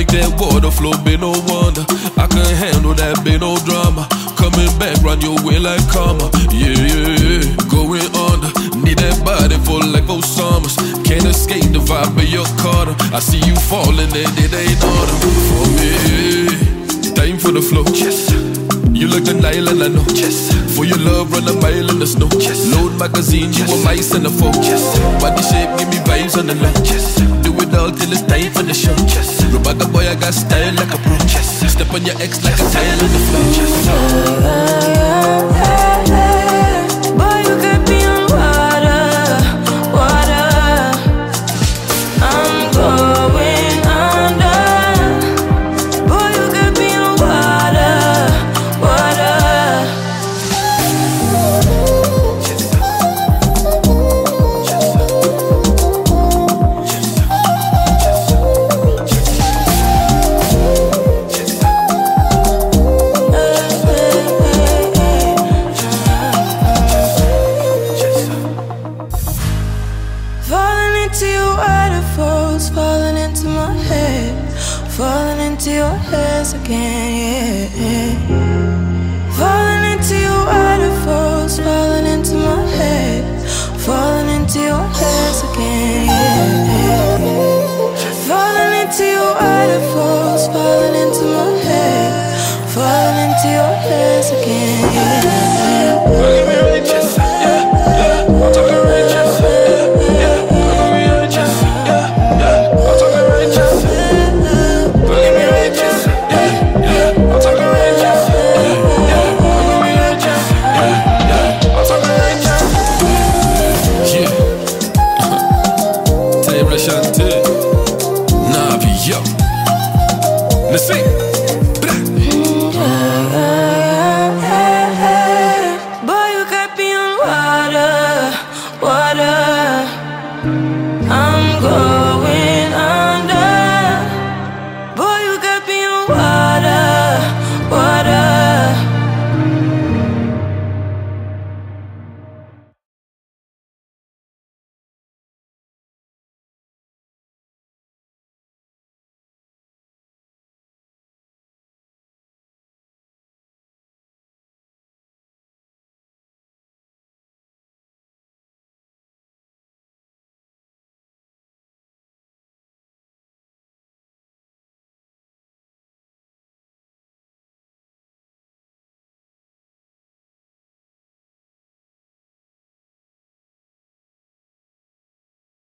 Make that water flow, be no wonder. I can handle that, be no drama. Coming back, run your way like karma. Yeah, yeah, yeah, going under. Need that body for like 4 summers. Can't escape the vibe of your Carter. I see you falling and it ain't order for me. Time for the flow. Yes. You look the Nile and I know. Yes. For your love, run a mile in the snow. Yes. Load magazine, you a mice and a foe. Yes. Body shape, give me vibes on the low. Yes. Do it all till it's time for the show. Yes. Roboto boy, I got style like a pro. Yes. Step on your ex like a tile on the floor. Yes. Boy, you could be on water, water. I'm going under. Boy, you could be on water, water. Falling into your waterfalls, falling into my head, falling into your hairs again, yeah. Falling into your waterfalls, falling into my head, falling into your hairs again, yeah. Falling into your waterfalls, falling into my head, falling into your hairs again, yeah. Navi, yo. Let's see.